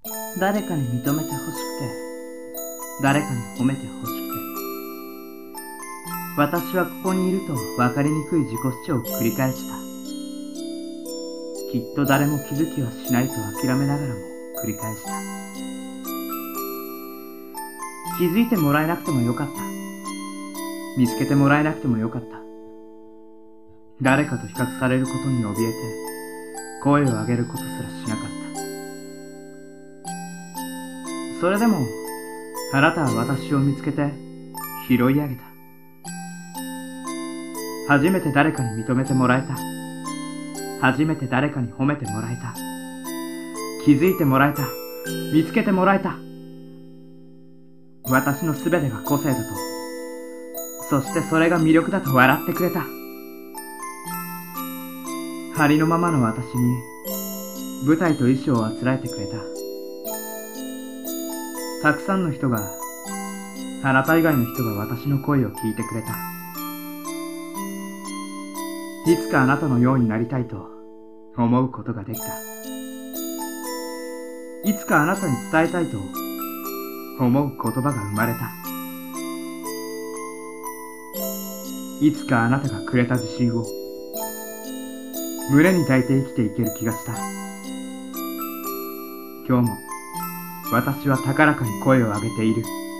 誰かに認めてほしくて、誰かに褒めてほしくて、私はここにいると分かりにくい自己主張を繰り返した。きっと誰も気づきはしないと諦めながらも繰り返した。気づいてもらえなくてもよかった。見つけてもらえなくてもよかった。誰かと比較されることに怯えて、声を上げることすらしなかった。それでも、あなたは私を見つけて、拾い上げた。初めて誰かに認めてもらえた。初めて誰かに褒めてもらえた。気づいてもらえた。見つけてもらえた。私のすべてが個性だと、そしてそれが魅力だと笑ってくれた。ありのままの私に舞台と衣装をあつらえてくれた。たくさんの人が、あなた以外の人が私の声を聞いてくれた。いつかあなたのようになりたいと思うことができた。いつかあなたに伝えたいと思う言葉が生まれた。いつかあなたがくれた自信を胸に抱いて生きていける気がした。今日も私は高らかに声を上げている。